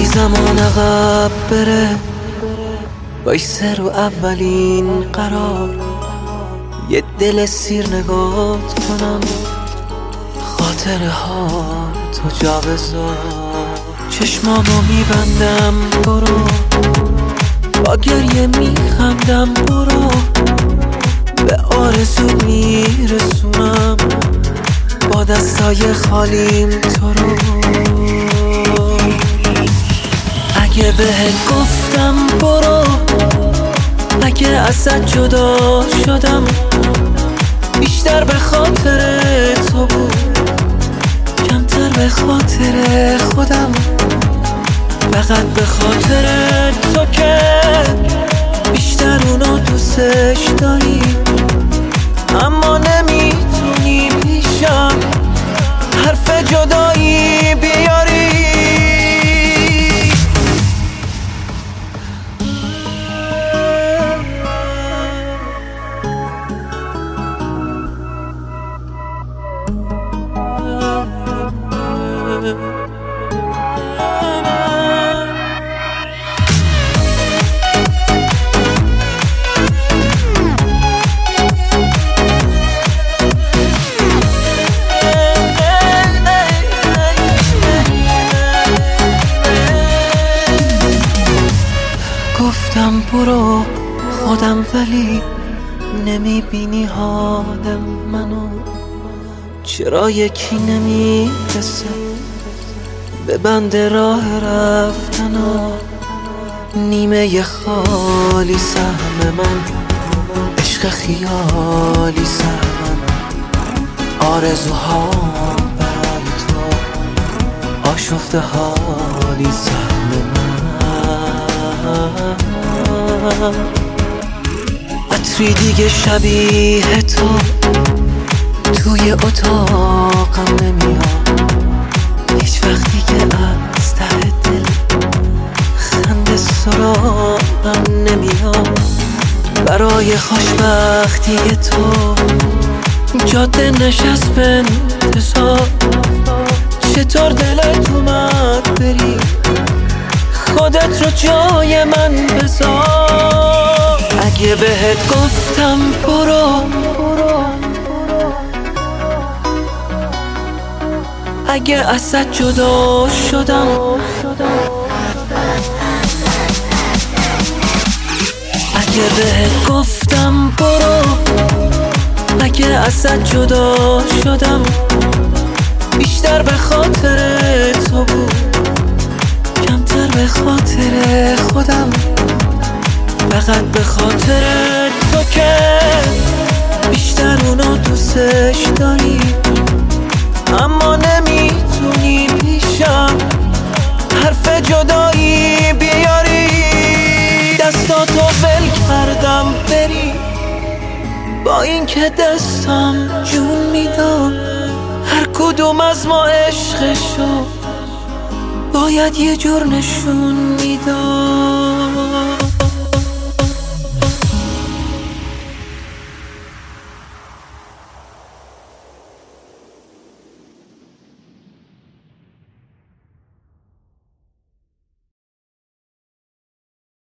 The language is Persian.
زمان عقب بره وایسه رو اولین قرار، یه دل سیر نگات کنم، خاطره ها تو جا بذار. چشمامو میبندم برو، با گریه میخندم برو، به آرزو میرسونم با دستای خالیم تو رو. اگه بهت گفتم برو، اگه ازت جدا شدم، بیشتر به خاطر تو بود، کمتر به خاطر خودم. فقط به خاطر تو که بیشتر اونو دوستش داری، اما نمیتونی پیشم حرف جدایی بیاری. گفتم برو خودم، ولی نمیبینی حالم منو. چرا یکی نمیرسه به بند راه رفتنو؟ نیمه خالی سهم من، عشق خیالی سهم من، آرزوها برای تو، آشفته حالی سهم من. عطری دیگه شبیه تو توی اتاقم نمیاد، هیچ وقتی که از ته دل خنده سراغم نمیاد. برای خوشبختی تو جاده نشست به انتظار، چطور دلت اومد بری، خودت رو جای من بذار. اگه بهت گفتم برو، اگه ازت جدا شدم، اگه بهت گفتم برو، اگه ازت جدا شدم، بیشتر به خاطر تو بود، کمتر به خاطر خودم. فقط به خاطر تو که بیشتر اونو دوستش داری، اما نمیتونی پیشم حرف جدایی بیاری. دستاتو ول کردم بری، با اینکه دستم جون میداد، هر کدوم از ما عشقشو باید یه جور نشون میداد.